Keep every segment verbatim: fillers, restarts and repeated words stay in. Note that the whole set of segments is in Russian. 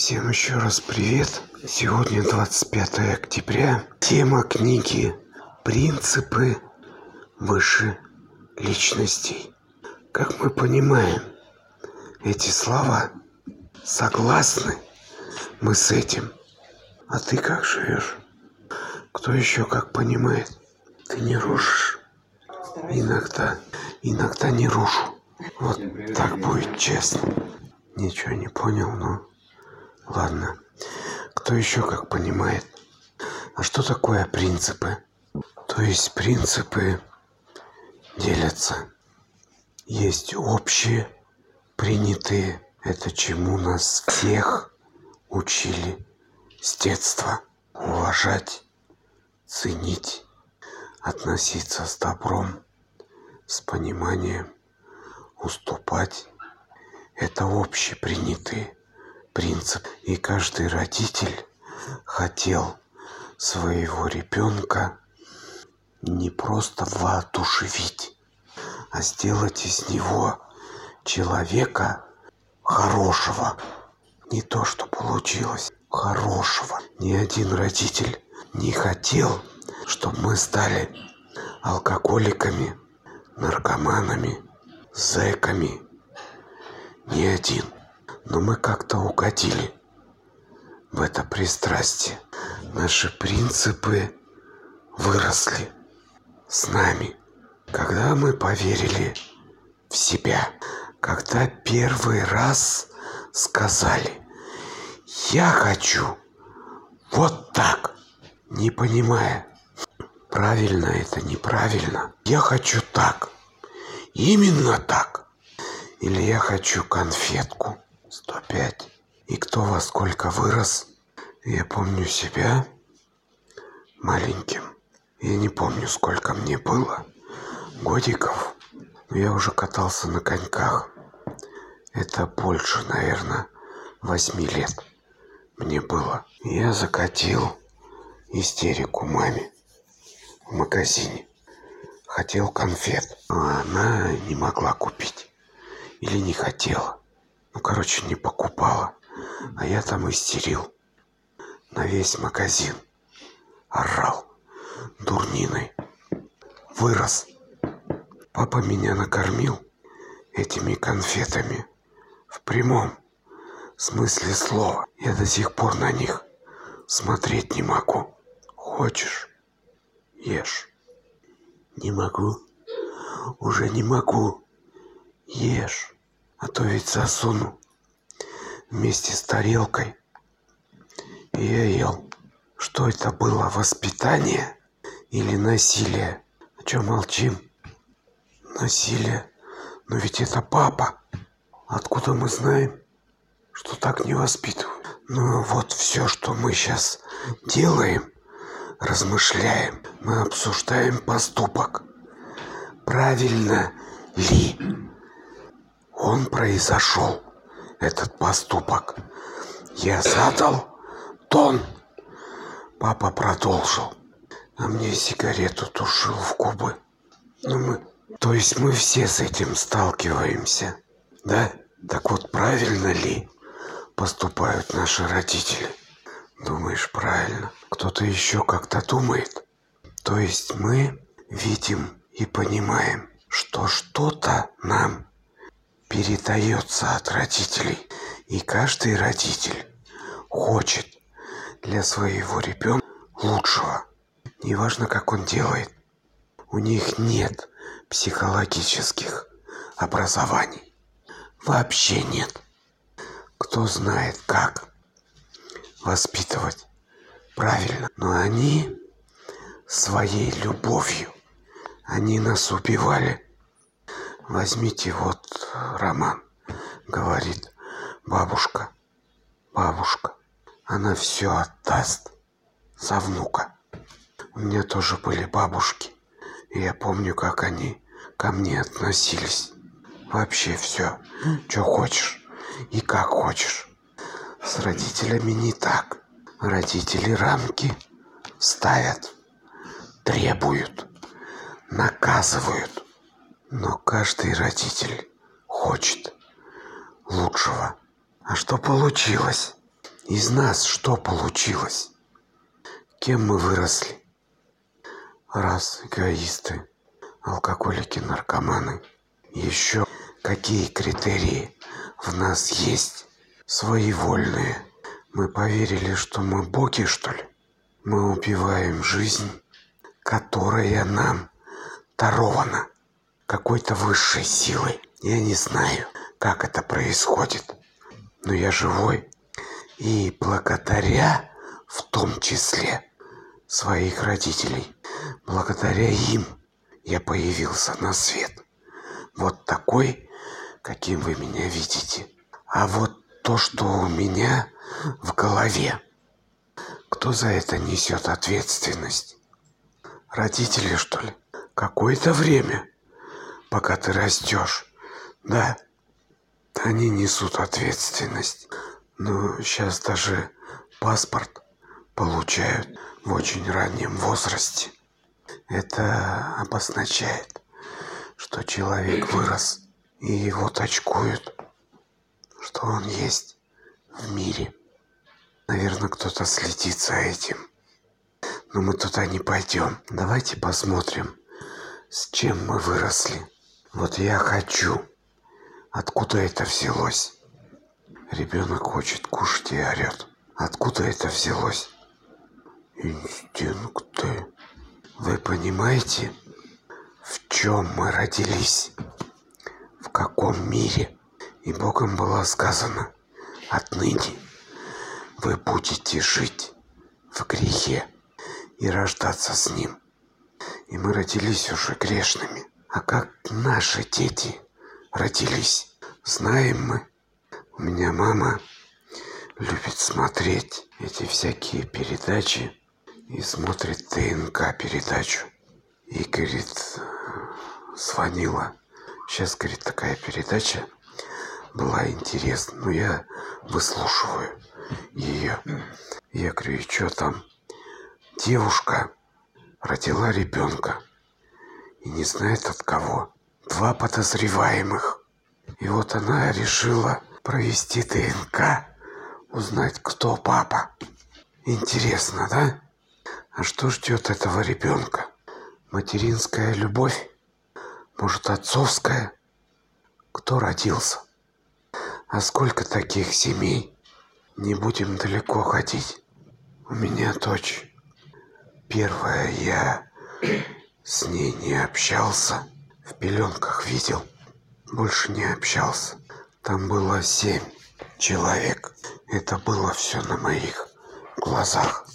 Всем еще раз привет. Сегодня двадцать пятое октября. Тема книги «Принципы выше личностей». Как мы понимаем, эти слова согласны мы с этим. А ты как живешь? Кто еще как понимает? Ты не рушишь? Иногда, иногда не рушу. Вот так будет честно. Ничего не понял, но ладно. Кто еще как понимает? А что такое принципы? То есть принципы делятся. Есть общие, принятые. Это чему нас всех учили с детства. Уважать, ценить, относиться с добром, с пониманием, уступать. Это общепринятые принципы. И каждый родитель хотел своего ребенка не просто воодушевить, а сделать из него человека хорошего. Не то, что получилось, хорошего. Ни один родитель не хотел, чтобы мы стали алкоголиками, наркоманами, зэками. Ни один. Но мы как-то угодили в это пристрастие. Наши принципы выросли с нами. Когда мы поверили в себя, когда первый раз сказали: «Я хочу вот так», не понимая, правильно это, неправильно. Я хочу так, именно так. Или я хочу конфетку сто пять. И кто во сколько вырос. Я помню себя маленьким. Я не помню, сколько мне было годиков. Но я уже катался на коньках. Это больше, наверное, восьми лет мне было. Я закатил истерику маме в магазине. Хотел конфет, а она не могла купить. Или не хотела. Ну, короче, не покупала. А я там истерил. На весь магазин. Орал дурниной. Вырос. Папа меня накормил этими конфетами. В прямом смысле слова. Я до сих пор на них смотреть не могу. Хочешь? Ешь. Не могу. Уже не могу. Ешь. А то ведь засуну вместе с тарелкой. И я ел. Что это было? Воспитание или насилие? А чё молчим? Насилие. Но ведь это папа. Откуда мы знаем, что так не воспитывают? Ну вот все, что мы сейчас делаем, размышляем, мы обсуждаем поступок. Правильно ли он произошел, этот поступок? Я задал тон. Папа продолжил. А мне сигарету тушил в губы. Ну мы... То есть мы все с этим сталкиваемся, да? Так вот, правильно ли поступают наши родители? Думаешь, правильно. Кто-то еще как-то думает. То есть мы видим и понимаем, что что-то нам передается от родителей. И каждый родитель хочет для своего ребенка лучшего. Неважно, как он делает. У них нет психологических образований. Вообще нет. Кто знает, как воспитывать правильно. Но они своей любовью, они нас убивали. Возьмите вот Роман, говорит: бабушка, бабушка, она все отдаст за внука. У меня тоже были бабушки, и я помню, как они ко мне относились. Вообще все, что хочешь и как хочешь. С родителями не так. Родители рамки ставят, требуют, наказывают. Но каждый родитель хочет лучшего. А что получилось? Из нас что получилось? Кем мы выросли? Раз эгоисты, алкоголики, наркоманы. Еще какие критерии в нас есть? Своевольные. Мы поверили, что мы боги, что ли? Мы убиваем жизнь, которая нам дарована какой-то высшей силой. Я не знаю, как это происходит, но я живой. И благодаря, в том числе, своих родителей, благодаря им я появился на свет. Вот такой, каким вы меня видите. А вот то, что у меня в голове, кто за это несет ответственность? Родители, что ли? Какое-то время, пока ты растешь, да, они несут ответственность. Но сейчас даже паспорт получают в очень раннем возрасте. Это обозначает, что человек вырос, и его точкуют, что он есть в мире. Наверное, кто-то следит за этим. Но мы туда не пойдем. Давайте посмотрим, с чем мы выросли. Вот я хочу. Откуда это взялось? Ребенок хочет кушать и орет. Откуда это взялось? Инстинкты. Вы понимаете, в чем мы родились? В каком мире? И Богом было сказано: отныне вы будете жить в грехе и рождаться с ним. И мы родились уже грешными. А как наши дети родились, знаем мы. У меня мама любит смотреть эти всякие передачи и смотрит ТНК передачу. И, говорит, звонила. Сейчас, говорит, такая передача была интересна. Но я выслушиваю ее. Я говорю, и что там? Девушка родила ребенка и не знает от кого. Два подозреваемых. И вот она решила провести ДНК, узнать, кто папа. Интересно, да? А что ждет этого ребенка? Материнская любовь? Может, отцовская? Кто родился? А сколько таких семей? Не будем далеко ходить. У меня дочь. Первая, я с ней не общался. В пеленках видел. Больше не общался. Там было семь человек. Это было все на моих глазах.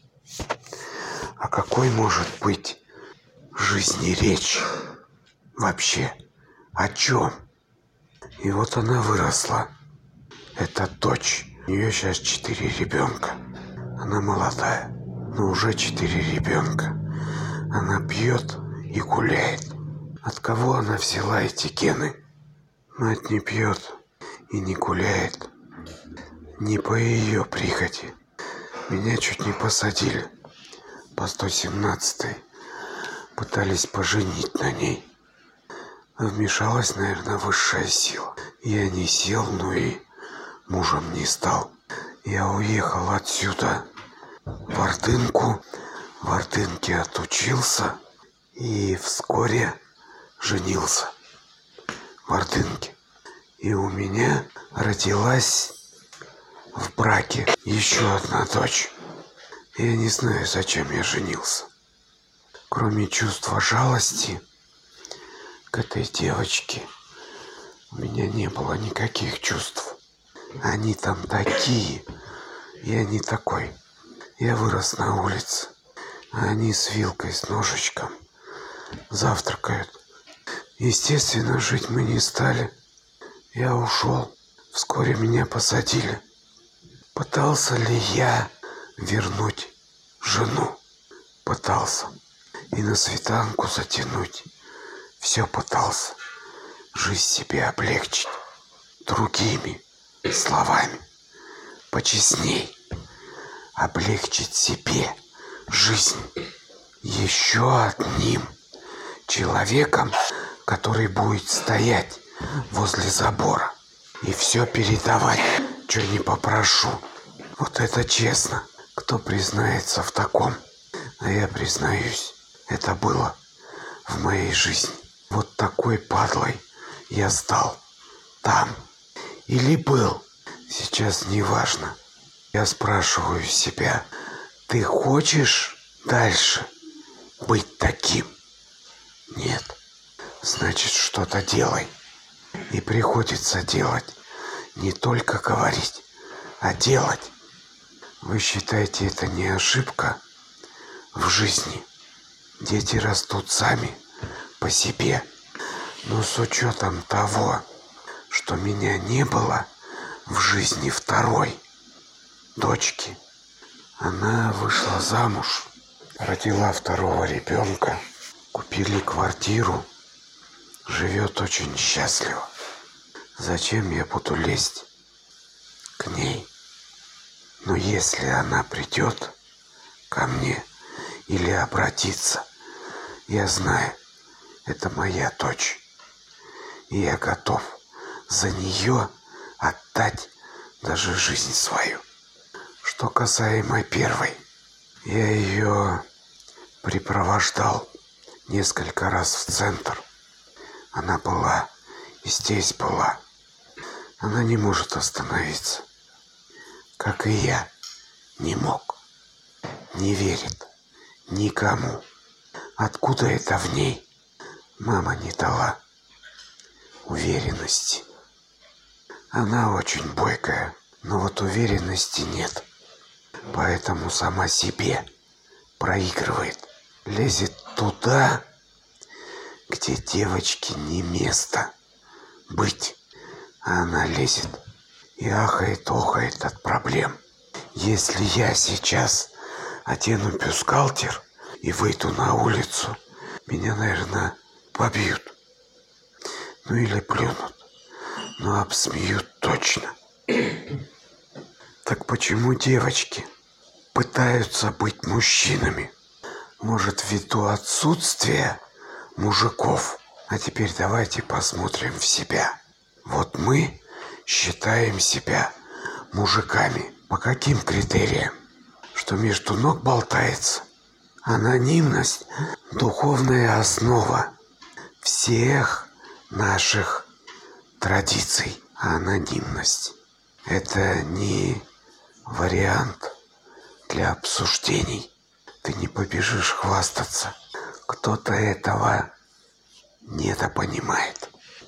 О какой может быть жизни речь вообще? О чем? И вот она выросла. Это дочь. У нее сейчас четыре ребенка. Она молодая, но уже четыре ребенка. Она пьет и гуляет. От кого она взяла эти гены? Мать не пьет и не гуляет. Не по ее прихоти. Меня чуть не посадили по сто семнадцатой. Пытались поженить на ней. Вмешалась, наверное, высшая сила. Я не сел, но и мужем не стал. Я уехал отсюда в Ордынку. В Ордынке отучился и вскоре женился в Ордынке. И у меня родилась в браке еще одна дочь. Я не знаю, зачем я женился. Кроме чувства жалости к этой девочке, у меня не было никаких чувств. Они там такие, я не такой. Я вырос на улице, а они с вилкой, с ножичком завтракают. Естественно, жить мы не стали. Я ушел. Вскоре меня посадили. Пытался ли я вернуть жену? Пытался. И на свиданку затянуть. Все пытался. Жизнь себе облегчить. Другими словами. Почестней. Облегчить себе жизнь. Еще одним человеком, который будет стоять возле забора и все передавать, что не попрошу. Вот это честно. Кто признается в таком? А я признаюсь, это было в моей жизни. Вот такой падлой я стал там. Или был. Сейчас не важно. Я спрашиваю себя, ты хочешь дальше быть таким? Нет. Значит, что-то делай. И приходится делать. Не только говорить, а делать. Вы считаете, это не ошибка в жизни? Дети растут сами, по себе. Но с учетом того, что меня не было в жизни второй дочки, она вышла замуж, родила второго ребенка, купили квартиру, живет очень счастливо. Зачем я буду лезть к ней? Но если она придет ко мне или обратится, я знаю, это моя дочь. И я готов за нее отдать даже жизнь свою. Что касаемо первой, я ее припровождал несколько раз в центр. Она была и здесь была. Она не может остановиться. Как и я не мог. Не верит никому. Откуда это в ней? Мама не дала уверенности. Она очень бойкая, но вот уверенности нет. Поэтому сама себе проигрывает. Лезет туда, где девочке не место быть. А она лезет и ахает-охает от проблем. Если я сейчас одену бюстгальтер и выйду на улицу, меня, наверное, побьют. Ну или плюнут. Но обсмеют точно. Так почему девочки пытаются быть мужчинами? Может, ввиду отсутствия мужиков? А теперь давайте посмотрим в себя. Вот мы считаем себя мужиками. По каким критериям? Что между ног болтается? Анонимность – духовная основа всех наших традиций. А анонимность – это не вариант для обсуждений. Ты не побежишь хвастаться. Кто-то этого недопонимает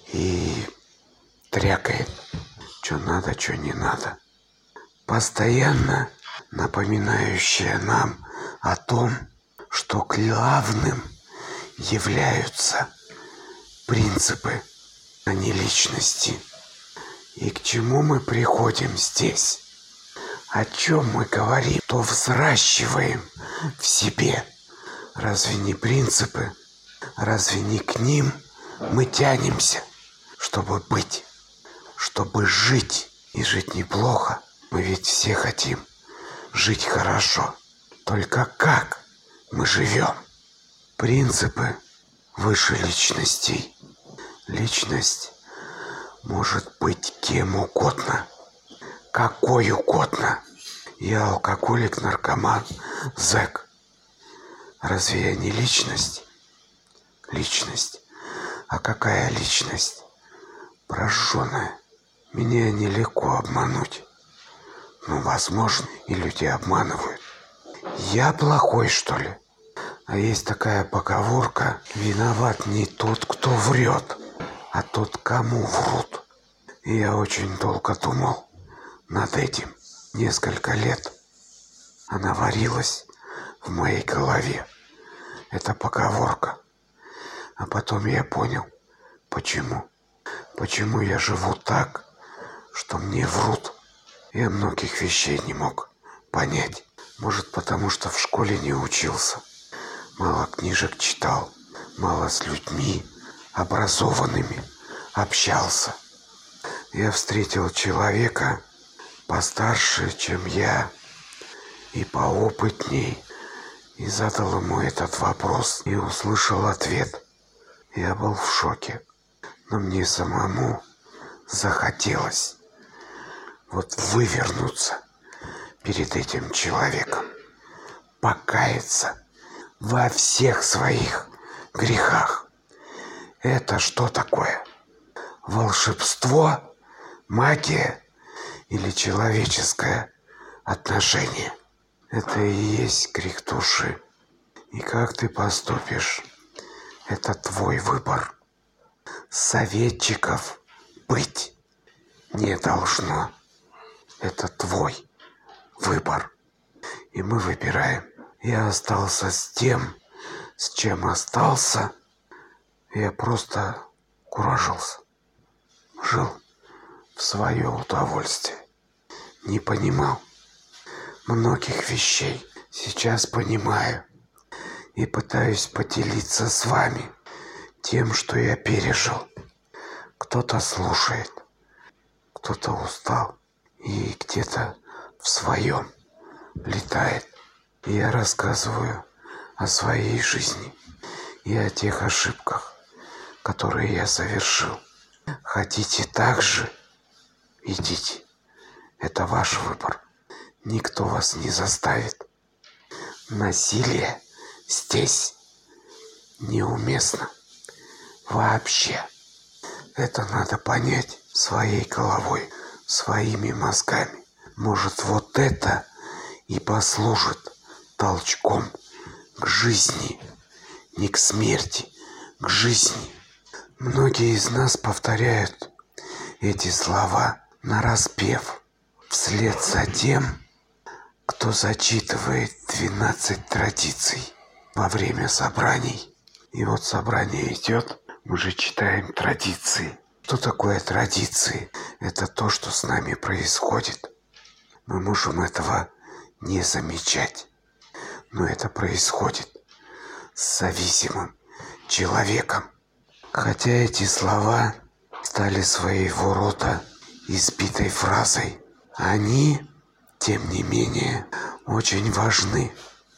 и трякает, что надо, что не надо. Постоянно напоминающая нам о том, что главным являются принципы, а не личности. И к чему мы приходим здесь? О чем мы говорим? То взращиваем в себе. Разве не принципы? Разве не к ним мы тянемся, чтобы быть, чтобы жить и жить неплохо? Мы ведь все хотим жить хорошо. Только как мы живем? Принципы выше личностей. Личность может быть кем угодно, какой угодно. Я алкоголик, наркоман, зэк. Разве я не личность? Личность. А какая личность? Прожженная. Меня нелегко обмануть. Ну, возможно, и люди обманывают. Я плохой, что ли? А есть такая поговорка: виноват не тот, кто врет, а тот, кому врут. И я очень долго думал над этим. Несколько лет она варилась в моей голове. Это поговорка. А потом я понял, почему. Почему я живу так, что мне врут. Я многих вещей не мог понять. Может, потому что в школе не учился. Мало книжек читал. Мало с людьми образованными общался. Я встретил человека постарше, чем я, и поопытней, и задал ему этот вопрос, и услышал ответ. Я был в шоке. Но мне самому захотелось вот вывернуться перед этим человеком, покаяться во всех своих грехах. Это что такое? Волшебство, магия или человеческое отношение? Это и есть грех души. И как ты поступишь, это твой выбор. Советчиков быть не должно. Это твой выбор. И мы выбираем. Я остался с тем, с чем остался. Я просто куражился. Жил в свое удовольствие. Не понимал многих вещей. Сейчас понимаю. И пытаюсь поделиться с вами тем, что я пережил. Кто-то слушает, кто-то устал и где-то в своем летает. И я рассказываю о своей жизни и о тех ошибках, которые я совершил. Хотите так же? Идите. Это ваш выбор. Никто вас не заставит. Насилие здесь неуместно. Вообще. Это надо понять своей головой, своими мозгами. Может, вот это и послужит толчком к жизни, не к смерти, к жизни. Многие из нас повторяют эти слова нараспев, вслед за тем, кто зачитывает двенадцать традиций во время собраний. И вот собрание идет, мы же читаем традиции. Что такое традиции? Это то, что с нами происходит. Мы можем этого не замечать, но это происходит с зависимым человеком. Хотя эти слова стали своего рода избитой фразой, они, тем не менее, очень важны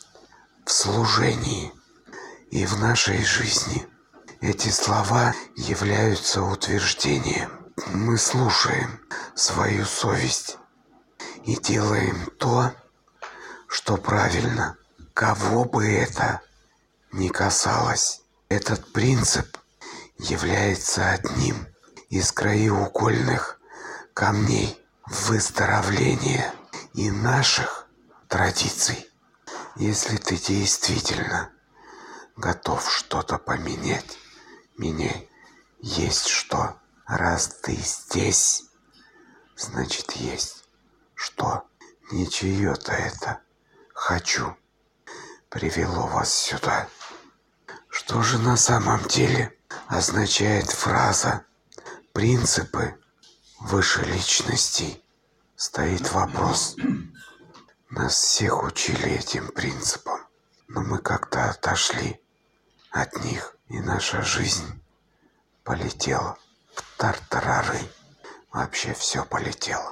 в служении и в нашей жизни. Эти слова являются утверждением. Мы слушаем свою совесть и делаем то, что правильно, кого бы это ни касалось. Этот принцип является одним из краеугольных камней выздоровления и наших традиций. Если ты действительно готов что-то поменять, меняй. Есть что. Раз ты здесь, значит есть что. Не чье-то это «хочу» привело вас сюда. Что же на самом деле означает фраза «принципы выше личностей»? Стоит вопрос. Нас всех учили этим принципам, но мы как-то отошли от них, и наша жизнь полетела в тартарары. Вообще все полетело.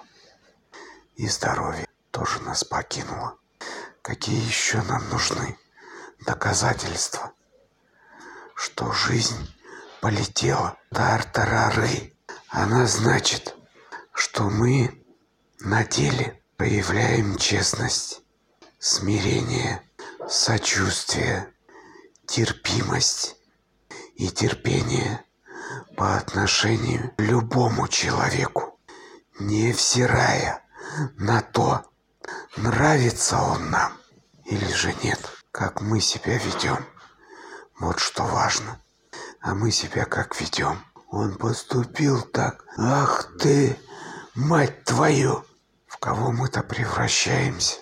И здоровье тоже нас покинуло. Какие еще нам нужны доказательства, что жизнь полетела в тартарары? Она значит, что мы на деле проявляем честность, смирение, сочувствие, терпимость и терпение по отношению к любому человеку, невзирая на то, нравится он нам или же нет. Как мы себя ведем, вот что важно. А мы себя как ведем? Он поступил так. Ах ты, мать твою! В кого мы-то превращаемся?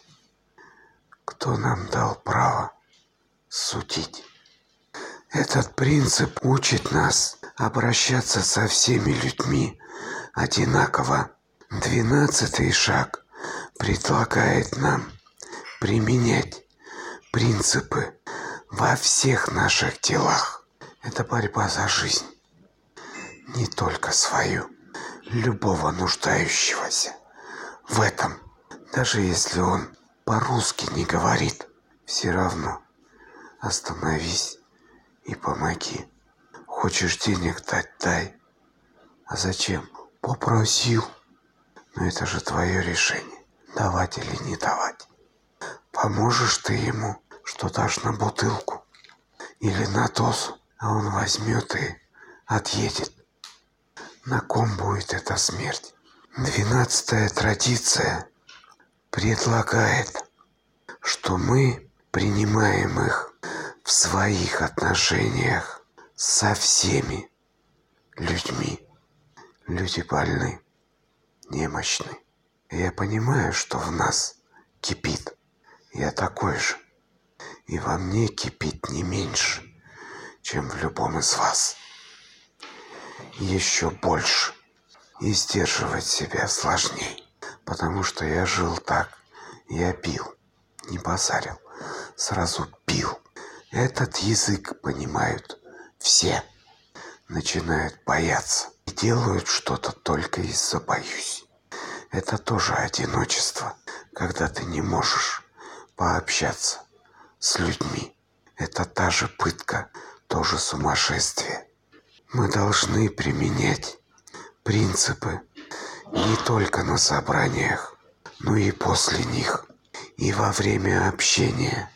Кто нам дал право судить? Этот принцип учит нас обращаться со всеми людьми одинаково. Двенадцатый шаг предлагает нам применять принципы во всех наших делах. Это борьба за жизнь. Не только свою, любого нуждающегося в этом. Даже если он по-русски не говорит, все равно остановись и помоги. Хочешь денег дать, дай. А зачем? Попросил. Но это же твое решение. давать или не давать. Поможешь ты ему, что дашь на бутылку или на дозу, а он возьмет и отъедет. На ком будет эта смерть? Двенадцатая традиция предлагает, что мы принимаем их в своих отношениях со всеми людьми. Люди больны, немощны. Я понимаю, что в нас кипит. Я такой же. И во мне кипит не меньше, чем в любом из вас. Еще больше. И сдерживать себя сложней. Потому что я жил так. Я пил, не базарил. Сразу пил. Этот язык понимают все. Начинают бояться. И делают что-то только из-за боюсь. Это тоже одиночество, когда ты не можешь пообщаться с людьми. Это та же пытка, тоже сумасшествие. Мы должны применять принципы не только на собраниях, но и после них, и во время общения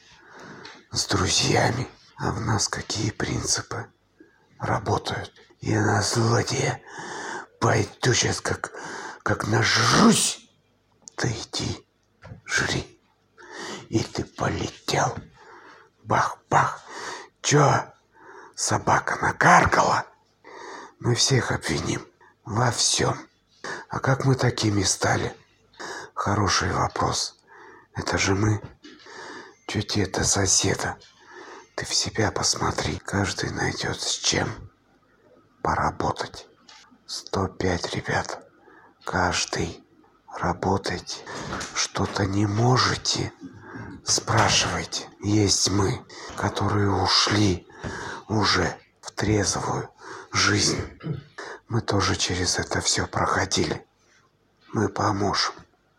с друзьями. А в нас какие принципы работают? Я на злодея пойду сейчас как, как нажрусь. Ты иди, жри. И ты полетел. Бах-бах. Чё, собака накаркала? Мы всех обвиним во всем. А как мы такими стали? Хороший вопрос. Это же мы. Чё тебе это соседа? Ты в себя посмотри. Каждый найдет с чем поработать. сто пять, ребят. Каждый. Работайте. Что-то не можете? Спрашивайте. Есть мы, которые ушли уже в трезвую жизнь. Мы тоже через это все проходили. Мы поможем.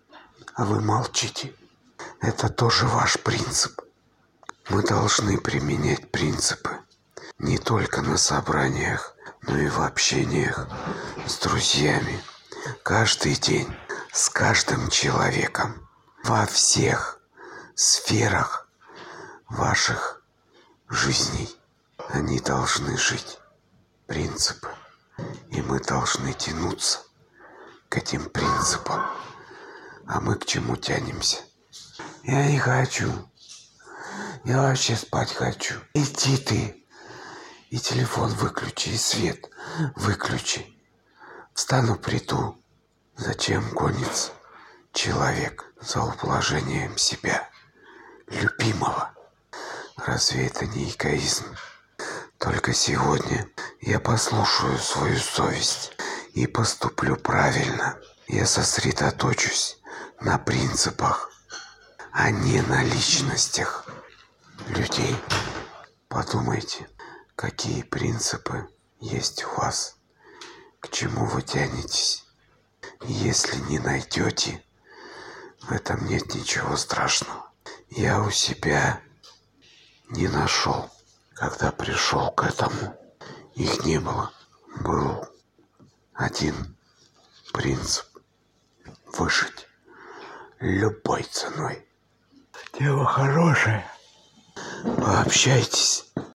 А вы молчите. Это тоже ваш принцип. Мы должны применять принципы не только на собраниях, но и в общениях с друзьями. Каждый день, с каждым человеком, во всех сферах ваших жизней. Они должны жить. Принципы. И мы должны тянуться к этим принципам. А мы к чему тянемся? Я не хочу. Я вообще спать хочу. Иди ты. И телефон выключи, и свет выключи. Встану, приду. Зачем гонится человек за ублажением себя, любимого? Разве это не эгоизм? Только сегодня я послушаю свою совесть и поступлю правильно. Я сосредоточусь на принципах, а не на личностях людей. Подумайте, какие принципы есть у вас, к чему вы тянетесь. Если не найдете, в этом нет ничего страшного. Я у себя не нашел, когда пришел к этому. Их не было. Был один принцип – выжить любой ценой. Дело хорошее. Пообщайтесь